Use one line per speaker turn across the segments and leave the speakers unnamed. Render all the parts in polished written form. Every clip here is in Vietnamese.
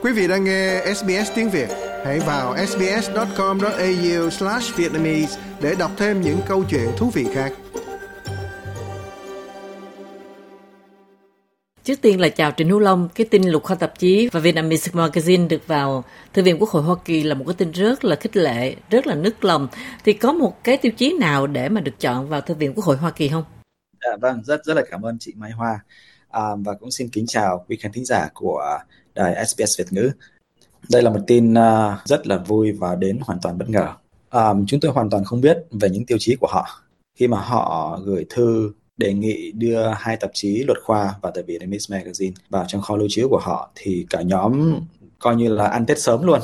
Quý vị đang nghe SBS tiếng Việt. Hãy vào sbs.com.au/vietnamese để đọc thêm những câu chuyện thú vị khác.
Trước tiên là chào Trịnh Hữu Long. Cái tin Luật Khoa Tạp chí và Vietnamese Magazine được vào Thư viện Quốc hội Hoa Kỳ là một cái tin rất là khích lệ, rất là nức lòng. Thì có một cái tiêu chí nào để mà được chọn vào Thư viện Quốc hội Hoa Kỳ không?
Vâng, rất là cảm ơn chị Mai Hoa. Và cũng xin kính chào quý khán thính giả của đài SBS Việt ngữ. Đây là một tin rất là vui và đến hoàn toàn bất ngờ. Chúng tôi hoàn toàn không biết về những tiêu chí của họ. Khi mà họ gửi thư đề nghị đưa 2 tạp chí luật khoa và tờ Vietnamese Magazine vào trong kho lưu trữ của họ thì cả nhóm coi như là ăn Tết sớm luôn.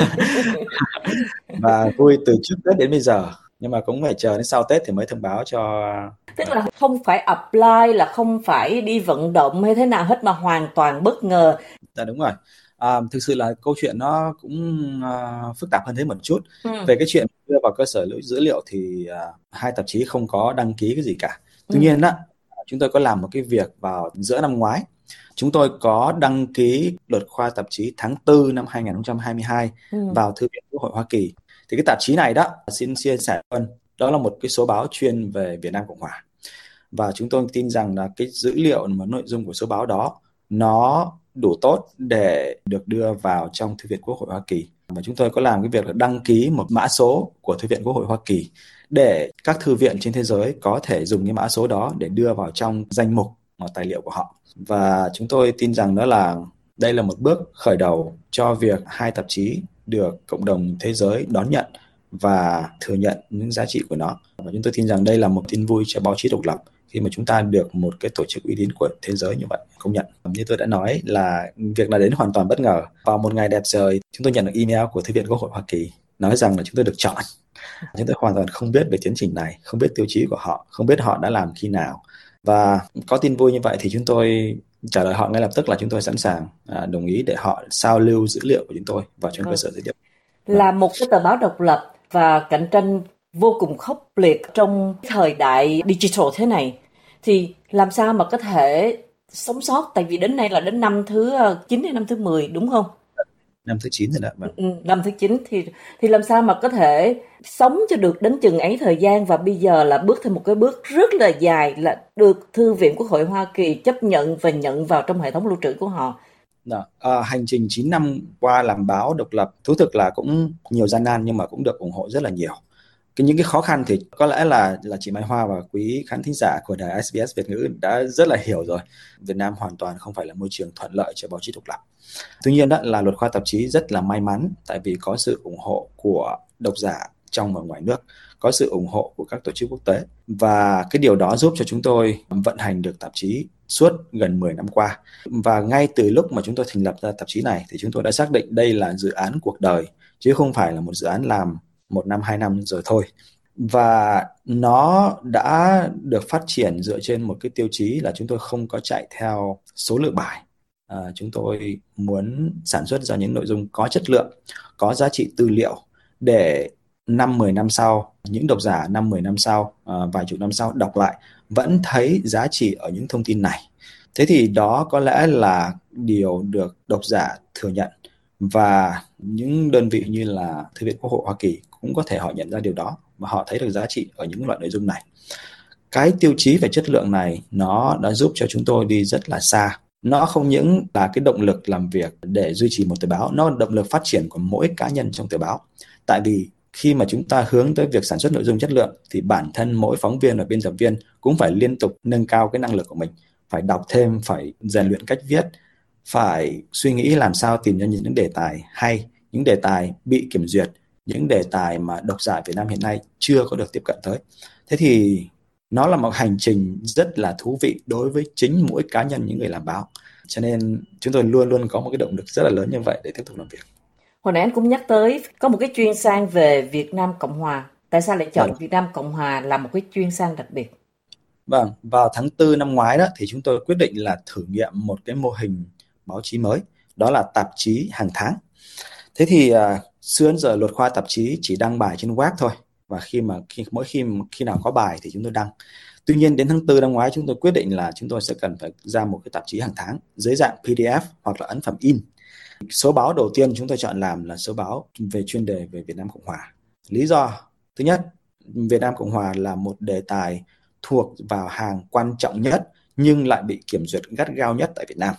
Và vui từ trước Tết đến bây giờ. Nhưng mà cũng phải chờ đến sau Tết thì mới thông báo cho...
Tức là không phải apply, là không phải đi vận động hay thế nào hết mà hoàn toàn bất ngờ.
Dạ đúng rồi. Thực sự là câu chuyện nó cũng phức tạp hơn thế một chút. Về cái chuyện đưa vào cơ sở dữ liệu thì 2 tạp chí không có đăng ký cái gì cả. Tuy nhiên đó, chúng tôi có làm một cái việc vào giữa năm ngoái. Chúng tôi có đăng ký luật khoa tạp chí tháng 4 năm 2022 vào Thư viện Quốc hội Hoa Kỳ. Thì cái tạp chí này đó, xin chia sẻ hơn, đó là một cái số báo chuyên về Việt Nam Cộng Hòa. Và chúng tôi tin rằng là cái dữ liệu và nội dung của số báo đó nó đủ tốt để được đưa vào trong Thư viện Quốc hội Hoa Kỳ. Và chúng tôi có làm cái việc là đăng ký một mã số của Thư viện Quốc hội Hoa Kỳ để các thư viện trên thế giới có thể dùng cái mã số đó để đưa vào trong danh mục tài liệu của họ. Và chúng tôi tin rằng đó là đây là một bước khởi đầu cho việc 2 tạp chí được cộng đồng thế giới đón nhận và thừa nhận những giá trị của nó. Và chúng tôi tin rằng đây là một tin vui cho báo chí độc lập khi mà chúng ta được một cái tổ chức uy tín của thế giới như vậy công nhận. Như tôi đã nói là việc này đến hoàn toàn bất ngờ. Vào một ngày đẹp trời, chúng tôi nhận được email của Thư viện Quốc hội Hoa Kỳ nói rằng là chúng tôi được chọn. Chúng tôi hoàn toàn không biết về tiến trình này, không biết tiêu chí của họ, không biết họ đã làm khi nào. Và có tin vui như vậy thì chúng tôi trả lời họ ngay lập tức là chúng tôi sẵn sàng đồng ý để họ sao lưu dữ liệu của chúng tôi vào trên cơ sở dữ liệu.
Là một cái tờ báo độc lập và cạnh tranh vô cùng khốc liệt trong thời đại digital thế này, thì làm sao mà có thể sống sót? Tại vì đến nay là đến năm thứ 9 hay năm thứ 10 đúng không?
Năm thứ 9 rồi đó.
Năm thứ 9 thì làm sao mà có thể sống cho được đến chừng ấy thời gian, và bây giờ là bước thêm một cái bước rất là dài là được Thư viện Quốc hội Hoa Kỳ chấp nhận và nhận vào trong hệ thống lưu trữ của họ.
Hành trình 9 năm qua làm báo độc lập thú thực là cũng nhiều gian nan nhưng mà cũng được ủng hộ rất là nhiều. Những cái khó khăn thì có lẽ là chị Mai Hoa và quý khán thính giả của đài SBS Việt ngữ đã rất là hiểu rồi. Việt Nam hoàn toàn không phải là môi trường thuận lợi cho báo chí độc lập. Tuy nhiên đó là luật khoa tạp chí rất là may mắn tại vì có sự ủng hộ của độc giả trong và ngoài nước, có sự ủng hộ của các tổ chức quốc tế, và cái điều đó giúp cho chúng tôi vận hành được tạp chí suốt gần 10 năm qua. Và ngay từ lúc mà chúng tôi thành lập ra tạp chí này thì chúng tôi đã xác định đây là dự án cuộc đời chứ không phải là một dự án làm 1 năm 2 năm rồi thôi. Và nó đã được phát triển dựa trên một cái tiêu chí là chúng tôi không có chạy theo số lượng bài. Chúng tôi muốn sản xuất ra những nội dung có chất lượng, có giá trị tư liệu để 5-10 năm sau, những độc giả 5-10 năm sau, vài chục năm sau đọc lại vẫn thấy giá trị ở những thông tin này. Thế thì đó có lẽ là điều được độc giả thừa nhận, và những đơn vị như là Thư viện Quốc hội Hoa Kỳ cũng có thể họ nhận ra điều đó và họ thấy được giá trị ở những loại nội dung này. Cái tiêu chí về chất lượng này nó đã giúp cho chúng tôi đi rất là xa. Nó không những là cái động lực làm việc để duy trì một tờ báo, nó là động lực phát triển của mỗi cá nhân trong tờ báo. Tại vì khi mà chúng ta hướng tới việc sản xuất nội dung chất lượng thì bản thân mỗi phóng viên và biên tập viên cũng phải liên tục nâng cao cái năng lực của mình, phải đọc thêm, phải rèn luyện cách viết, phải suy nghĩ làm sao tìm ra những đề tài hay, những đề tài bị kiểm duyệt, những đề tài mà độc giả Việt Nam hiện nay chưa có được tiếp cận tới. Thế thì nó là một hành trình rất là thú vị đối với chính mỗi cá nhân những người làm báo. Cho nên chúng tôi luôn luôn có một cái động lực rất là lớn như vậy để tiếp tục làm việc.
Hồi nãy anh cũng nhắc tới có một cái chuyên sang về Việt Nam Cộng Hòa. Tại sao lại chọn Việt Nam Cộng Hòa làm một cái chuyên sang đặc biệt?
Vâng, vào tháng 4 năm ngoái đó thì chúng tôi quyết định là thử nghiệm một cái mô hình báo chí mới, đó là tạp chí hàng tháng. Thế thì xưa đến giờ luật khoa tạp chí chỉ đăng bài trên web thôi, và mỗi khi nào có bài thì chúng tôi đăng. Tuy nhiên đến tháng 4 năm ngoái chúng tôi quyết định là chúng tôi sẽ cần phải ra một cái tạp chí hàng tháng dưới dạng PDF hoặc là ấn phẩm in. Số báo đầu tiên chúng tôi chọn làm là số báo về chuyên đề về Việt Nam Cộng Hòa. Lý do thứ nhất, Việt Nam Cộng Hòa là một đề tài thuộc vào hàng quan trọng nhất nhưng lại bị kiểm duyệt gắt gao nhất tại Việt Nam.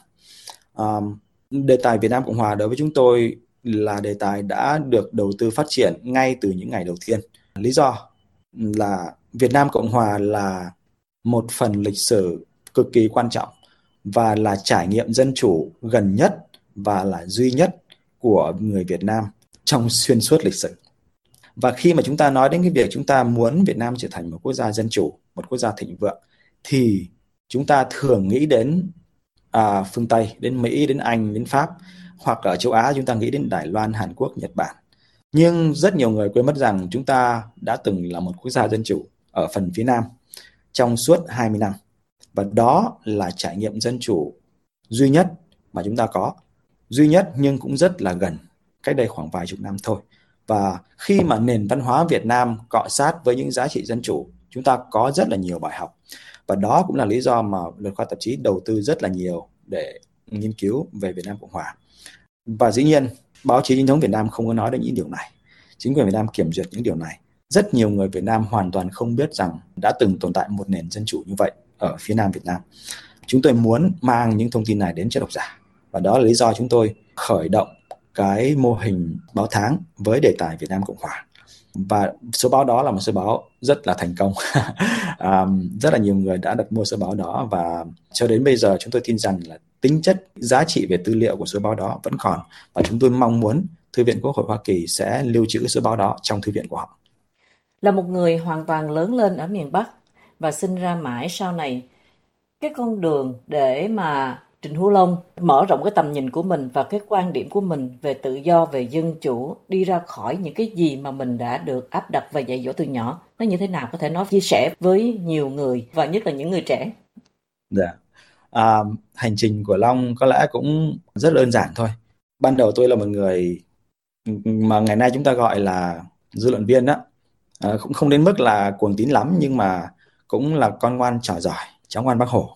Đề tài Việt Nam Cộng Hòa đối với chúng tôi là đề tài đã được đầu tư phát triển ngay từ những ngày đầu tiên. Lý do là Việt Nam Cộng Hòa là một phần lịch sử cực kỳ quan trọng và là trải nghiệm dân chủ gần nhất và là duy nhất của người Việt Nam trong xuyên suốt lịch sử. Và khi mà chúng ta nói đến cái việc chúng ta muốn Việt Nam trở thành một quốc gia dân chủ, một quốc gia thịnh vượng, thì chúng ta thường nghĩ đến phương Tây, đến Mỹ, đến Anh, đến Pháp, hoặc ở châu Á chúng ta nghĩ đến Đài Loan, Hàn Quốc, Nhật Bản. Nhưng rất nhiều người quên mất rằng chúng ta đã từng là một quốc gia dân chủ ở phần phía Nam trong suốt 20 năm. Và đó là trải nghiệm dân chủ duy nhất mà chúng ta có. Duy nhất nhưng cũng rất là gần, cách đây khoảng vài chục năm thôi. Và khi mà nền văn hóa Việt Nam cọ sát với những giá trị dân chủ, chúng ta có rất là nhiều bài học. Và đó cũng là lý do mà Luật Khoa Tạp chí đầu tư rất là nhiều để nghiên cứu về Việt Nam Cộng Hòa. Và dĩ nhiên, báo chí chính thống Việt Nam không có nói đến những điều này. Chính quyền Việt Nam kiểm duyệt những điều này. Rất nhiều người Việt Nam hoàn toàn không biết rằng đã từng tồn tại một nền dân chủ như vậy ở phía Nam Việt Nam. Chúng tôi muốn mang những thông tin này đến cho độc giả. Và đó là lý do chúng tôi khởi động cái mô hình báo tháng với đề tài Việt Nam Cộng Hòa. Và số báo đó là một số báo rất là thành công. Rất là nhiều người đã đặt mua số báo đó, và cho đến bây giờ chúng tôi tin rằng là tính chất giá trị về tư liệu của số báo đó vẫn còn, và chúng tôi mong muốn Thư viện Quốc hội Hoa Kỳ sẽ lưu trữ số báo đó trong thư viện của họ.
Là một người hoàn toàn lớn lên ở miền Bắc và sinh ra mãi sau này, cái con đường để mà Trịnh Hữu Long mở rộng cái tầm nhìn của mình và cái quan điểm của mình về tự do, về dân chủ, đi ra khỏi những cái gì mà mình đã được áp đặt và dạy dỗ từ nhỏ, nó như thế nào, có thể nói chia sẻ với nhiều người và nhất là những người trẻ?
Dạ. Hành trình của Long có lẽ cũng rất đơn giản thôi. Ban đầu tôi là một người mà ngày nay chúng ta gọi là dư luận viên đó. Cũng không đến mức là cuồng tín lắm, nhưng mà cũng là con ngoan trò giỏi, cháu ngoan Bác Hồ.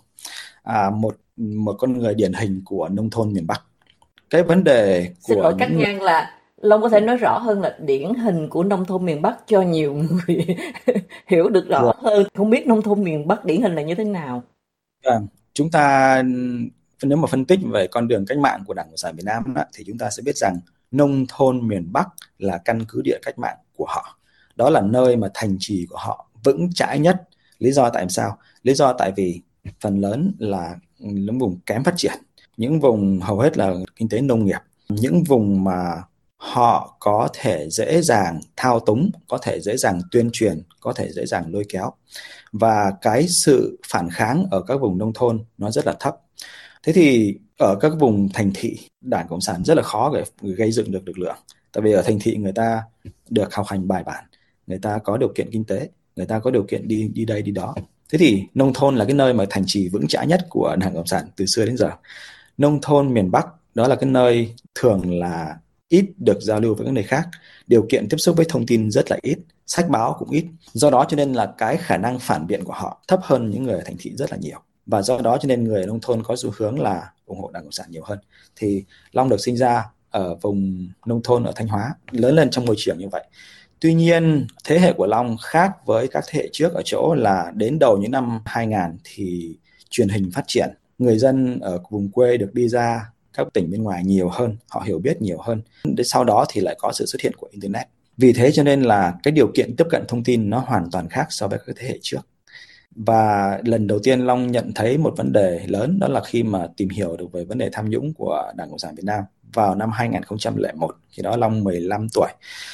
Một con người điển hình của nông thôn miền Bắc. Cái vấn đề của...
Xin lỗi cắt ngang là Long có thể nói rõ hơn là điển hình của nông thôn miền Bắc cho nhiều người hiểu được rõ hơn. Không biết nông thôn miền Bắc điển hình là như thế nào?
Chúng ta nếu mà phân tích về con đường cách mạng của Đảng Cộng sản Việt Nam thì chúng ta sẽ biết rằng nông thôn miền Bắc là căn cứ địa cách mạng của họ. Đó là nơi mà thành trì của họ vững chãi nhất. Lý do tại sao? Lý do tại vì phần lớn là những vùng kém phát triển, những vùng hầu hết là kinh tế nông nghiệp, những vùng mà họ có thể dễ dàng thao túng, có thể dễ dàng tuyên truyền, có thể dễ dàng lôi kéo. Và cái sự phản kháng ở các vùng nông thôn nó rất là thấp. Thế thì ở các vùng thành thị, Đảng Cộng sản rất là khó để gây dựng được lực lượng. Tại vì ở thành thị người ta được học hành bài bản, người ta có điều kiện kinh tế, người ta có điều kiện đi đây đi đó. Thế thì nông thôn là cái nơi mà thành trì vững chãi nhất của Đảng Cộng sản từ xưa đến giờ. Nông thôn miền Bắc đó là cái nơi thường là ít được giao lưu với các nơi khác, điều kiện tiếp xúc với thông tin rất là ít, sách báo cũng ít. Do đó cho nên là cái khả năng phản biện của họ thấp hơn những người ở thành thị rất là nhiều. Và do đó cho nên người ở nông thôn có xu hướng là ủng hộ Đảng Cộng sản nhiều hơn. Thì Long được sinh ra ở vùng nông thôn ở Thanh Hóa, lớn lên trong môi trường như vậy. Tuy nhiên, thế hệ của Long khác với các thế hệ trước ở chỗ là đến đầu những năm 2000 thì truyền hình phát triển. Người dân ở vùng quê được đi ra các tỉnh bên ngoài nhiều hơn, họ hiểu biết nhiều hơn. Đến sau đó thì lại có sự xuất hiện của Internet. Vì thế cho nên là cái điều kiện tiếp cận thông tin nó hoàn toàn khác so với các thế hệ trước. Và lần đầu tiên Long nhận thấy một vấn đề lớn, đó là khi mà tìm hiểu được về vấn đề tham nhũng của Đảng Cộng sản Việt Nam vào năm 2001, khi đó Long 15 tuổi.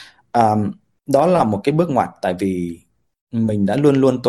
Đó là một cái bước ngoặt, tại vì mình đã luôn luôn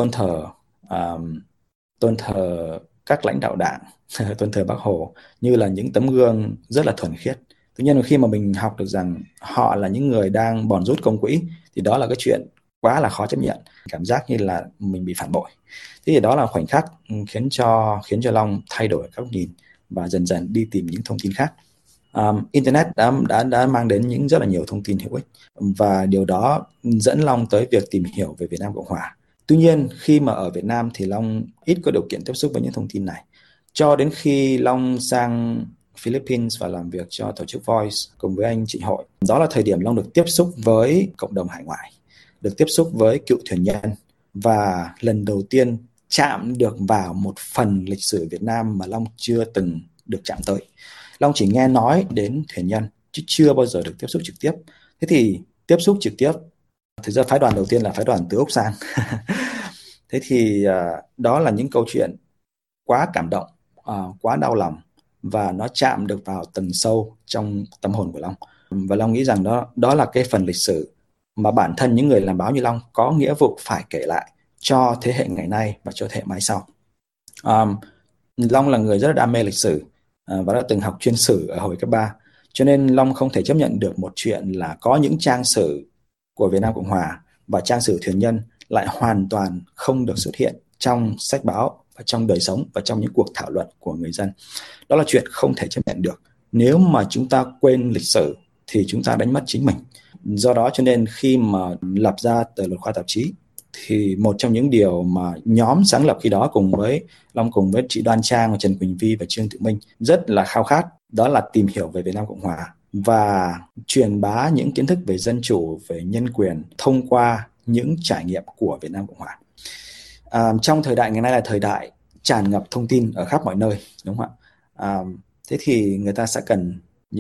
tôn thờ các lãnh đạo Đảng, tôn thờ Bác Hồ như là những tấm gương rất là thuần khiết. Tuy nhiên khi mà mình học được rằng họ là những người đang bòn rút công quỹ thì đó là cái chuyện quá là khó chấp nhận, cảm giác như là mình bị phản bội. Thế thì đó là khoảnh khắc khiến cho Long thay đổi các nhìn và dần dần đi tìm những thông tin khác. Internet đã mang đến rất là nhiều thông tin hữu ích, và điều đó dẫn Long tới việc tìm hiểu về Việt Nam Cộng Hòa. Tuy nhiên khi mà ở Việt Nam thì Long ít có điều kiện tiếp xúc với những thông tin này, cho đến khi Long sang Philippines và làm việc cho tổ chức Voice cùng với anh Trịnh Hội. Đó là thời điểm Long được tiếp xúc với cộng đồng hải ngoại, được tiếp xúc với cựu thuyền nhân và lần đầu tiên chạm được vào một phần lịch sử Việt Nam mà Long chưa từng được chạm tới. Long chỉ nghe nói đến thuyền nhân chứ chưa bao giờ được tiếp xúc trực tiếp. Thế thì tiếp xúc trực tiếp, thực ra phái đoàn đầu tiên là phái đoàn từ Úc sang. Thế thì đó là những câu chuyện quá cảm động, quá đau lòng, và nó chạm được vào tầng sâu trong tâm hồn của Long. Và Long nghĩ rằng đó là cái phần lịch sử mà bản thân những người làm báo như Long có nghĩa vụ phải kể lại cho thế hệ ngày nay và cho thế hệ mai sau. Long là người rất là đam mê lịch sử và đã từng học chuyên sử ở hồi cấp 3. Cho nên Long không thể chấp nhận được một chuyện là có những trang sử của Việt Nam Cộng Hòa và trang sử thuyền nhân lại hoàn toàn không được xuất hiện trong sách báo và trong đời sống và trong những cuộc thảo luận của người dân. Đó là chuyện không thể chấp nhận được. Nếu mà chúng ta quên lịch sử thì chúng ta đánh mất chính mình. Do đó cho nên khi mà lập ra tờ Luật Khoa Tạp chí thì một trong những điều mà nhóm sáng lập khi đó cùng với Long, cùng với chị Đoan Trang, Trần Quỳnh Vi và Trương Tự Minh rất là khao khát, đó là tìm hiểu về Việt Nam Cộng Hòa và truyền bá những kiến thức về dân chủ, về nhân quyền thông qua những trải nghiệm của Việt Nam Cộng Hòa. Trong thời đại ngày nay là thời đại tràn ngập thông tin ở khắp mọi nơi, đúng không ạ? Thế thì người ta sẽ cần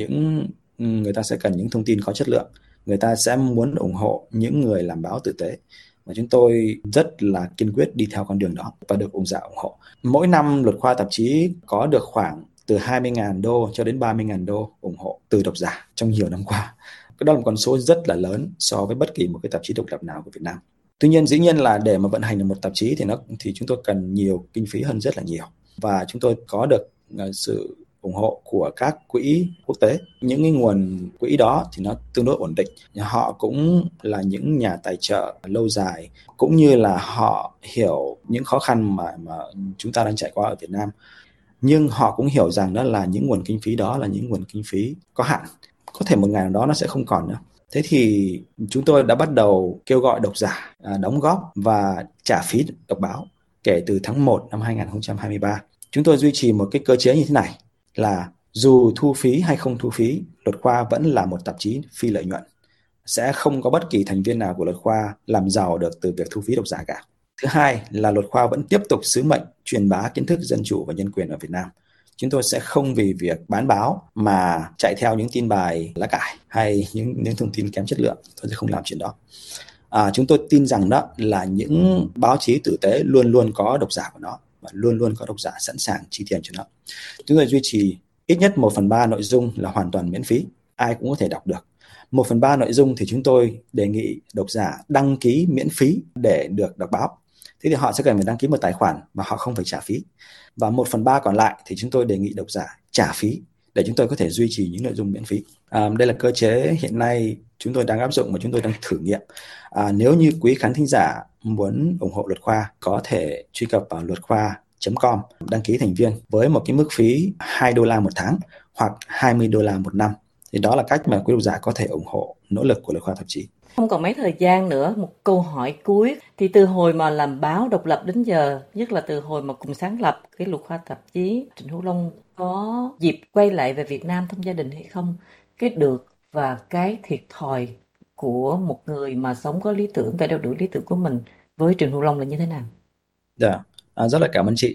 những thông tin có chất lượng. Người ta sẽ muốn ủng hộ những người làm báo tử tế. Và chúng tôi rất là kiên quyết đi theo con đường đó và được ủng hộ. Mỗi năm Luật Khoa Tạp chí có được khoảng từ 20.000 đô cho đến 30.000 đô ủng hộ từ độc giả trong nhiều năm qua. Đó là một con số rất là lớn so với bất kỳ một cái tạp chí độc lập nào của Việt Nam. Tuy nhiên, dĩ nhiên là để mà vận hành được một tạp chí thì chúng tôi cần nhiều kinh phí hơn rất là nhiều. Và chúng tôi có được sự ủng hộ của các quỹ quốc tế. Những cái nguồn quỹ đó thì nó tương đối ổn định. Họ cũng là những nhà tài trợ lâu dài, cũng như là họ hiểu những khó khăn mà chúng ta đang trải qua ở Việt Nam. Nhưng họ cũng hiểu rằng đó là những nguồn kinh phí đó là những nguồn kinh phí có hạn. Có thể một ngày nào đó nó sẽ không còn nữa. Thế thì chúng tôi đã bắt đầu kêu gọi độc giả đóng góp và trả phí đọc báo kể từ tháng 1 năm 2023. Chúng tôi duy trì một cái cơ chế như thế này là dù thu phí hay không thu phí, Luật Khoa vẫn là một tạp chí phi lợi nhuận. Sẽ không có bất kỳ thành viên nào của Luật Khoa làm giàu được từ việc thu phí độc giả cả. Thứ hai là Luật Khoa vẫn tiếp tục sứ mệnh truyền bá kiến thức dân chủ và nhân quyền ở Việt Nam. Chúng tôi sẽ không vì việc bán báo mà chạy theo những tin bài lá cải hay những thông tin kém chất lượng. Tôi sẽ không làm chuyện đó. Chúng tôi tin rằng đó là những báo chí tử tế luôn luôn có độc giả của nó và luôn luôn có độc giả sẵn sàng chi tiền cho nó. Chúng tôi duy trì ít nhất 1/3 nội dung là hoàn toàn miễn phí, ai cũng có thể đọc được. 1/3 nội dung thì chúng tôi đề nghị độc giả đăng ký miễn phí để được đọc báo. Thế thì họ sẽ cần phải đăng ký một tài khoản mà họ không phải trả phí. Và 1/3 còn lại thì chúng tôi đề nghị độc giả trả phí để chúng tôi có thể duy trì những nội dung miễn phí. Đây là cơ chế hiện nay chúng tôi đang áp dụng và chúng tôi đang thử nghiệm. Nếu như quý khán thính giả muốn ủng hộ Luật Khoa, có thể truy cập vào luatkhoi.com, đăng ký thành viên với một cái mức phí $2 một tháng hoặc $20 một năm. Thì đó là cách mà quý độc giả có thể ủng hộ nỗ lực của Luật Khoa Tạp chí.
Không còn mấy thời gian nữa, một câu hỏi cuối. Thì từ hồi mà làm báo độc lập đến giờ, nhất là từ hồi mà cùng sáng lập cái Luật Khoa Tạp chí, Trịnh Hữu Long có dịp quay lại về Việt Nam thăm gia đình hay không? Cái được và cái thiệt thòi của một người mà sống có lý tưởng và đeo đuổi lý tưởng của mình với Trịnh Hữu Long là như thế nào?
Dạ, rất là cảm ơn chị.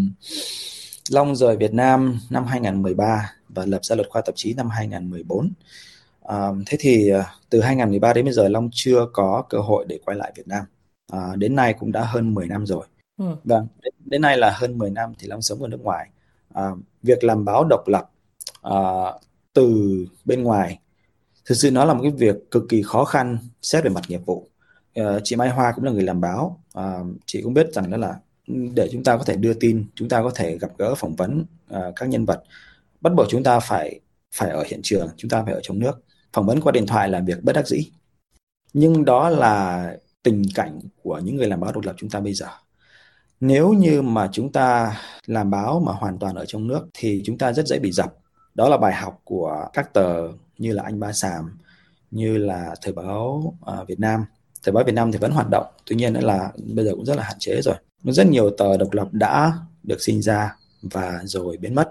Long rời Việt Nam năm 2013 và lập ra Luật Khoa Tạp chí năm 2014. Thế thì từ 2013 đến bây giờ Long chưa có cơ hội để quay lại Việt Nam. Đến nay cũng đã hơn 10 năm rồi. Vâng, đến nay là hơn 10 năm thì Long sống ở nước ngoài. Việc làm báo độc lập từ bên ngoài thực sự nó là một cái việc cực kỳ khó khăn xét về mặt nghiệp vụ. Chị Mai Hoa cũng là người làm báo. Chị cũng biết rằng đó là để chúng ta có thể đưa tin, chúng ta có thể gặp gỡ phỏng vấn các nhân vật, bắt buộc chúng ta phải ở hiện trường, chúng ta phải ở trong nước. Phỏng vấn qua điện thoại là việc bất đắc dĩ. Nhưng đó là tình cảnh của những người làm báo độc lập chúng ta bây giờ. Nếu như mà chúng ta làm báo mà hoàn toàn ở trong nước thì chúng ta rất dễ bị dập. Đó là bài học của các tờ như là Anh Ba Sàm, như là Thời báo Việt Nam. Thời báo Việt Nam thì vẫn hoạt động, tuy nhiên là bây giờ cũng rất là hạn chế rồi. Rất nhiều tờ độc lập đã được sinh ra và rồi biến mất.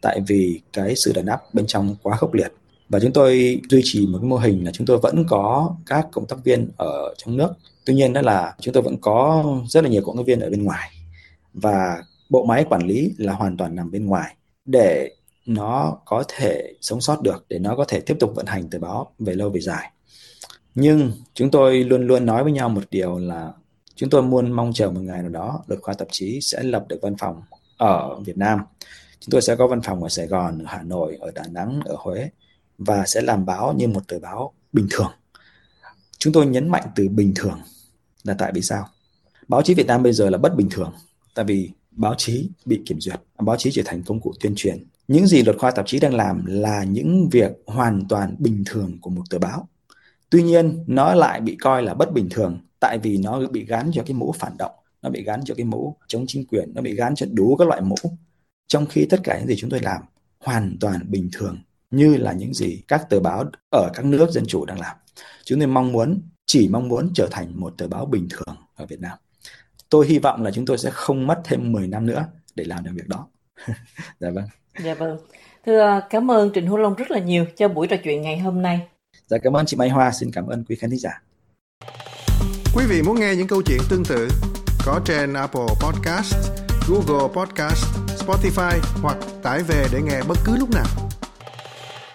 tại vì cái sự đàn áp bên trong quá khốc liệt. Và chúng tôi duy trì một cái mô hình là chúng tôi vẫn có các cộng tác viên ở trong nước. Tuy nhiên đó là chúng tôi vẫn có rất là nhiều cộng tác viên ở bên ngoài. Và bộ máy quản lý là hoàn toàn nằm bên ngoài để nó có thể sống sót được, để nó có thể tiếp tục vận hành tờ báo về lâu về dài. Nhưng chúng tôi luôn luôn nói với nhau một điều là chúng tôi muốn mong chờ một ngày nào đó Luật Khoa Tạp chí sẽ lập được văn phòng ở Việt Nam. Chúng tôi sẽ có văn phòng ở Sài Gòn, ở Hà Nội, ở Đà Nẵng, ở Huế và sẽ làm báo như một tờ báo bình thường. Chúng tôi nhấn mạnh từ bình thường là tại vì sao? Báo chí Việt Nam bây giờ là bất bình thường, tại vì báo chí bị kiểm duyệt, báo chí trở thành công cụ tuyên truyền. Những gì Luật Khoa Tạp chí đang làm là những việc hoàn toàn bình thường của một tờ báo. Tuy nhiên, nó lại bị coi là bất bình thường tại vì nó bị gắn cho cái mũ phản động, nó bị gắn cho cái mũ chống chính quyền, nó bị gắn cho đủ các loại mũ. Trong khi tất cả những gì chúng tôi làm hoàn toàn bình thường như là những gì các tờ báo ở các nước dân chủ đang làm. Chúng tôi chỉ mong muốn trở thành một tờ báo bình thường ở Việt Nam. Tôi hy vọng là chúng tôi sẽ không mất thêm 10 năm nữa để làm được việc đó. Dạ vâng.
Dạ vâng. Thưa cảm ơn Trịnh Hữu Long rất là nhiều cho buổi trò chuyện ngày hôm nay.
Dạ cảm ơn chị Mai Hoa, xin cảm ơn quý khán thính giả.
Quý vị muốn nghe những câu chuyện tương tự có trên Apple Podcast, Google Podcast, Spotify hoặc tải về để nghe bất cứ lúc nào.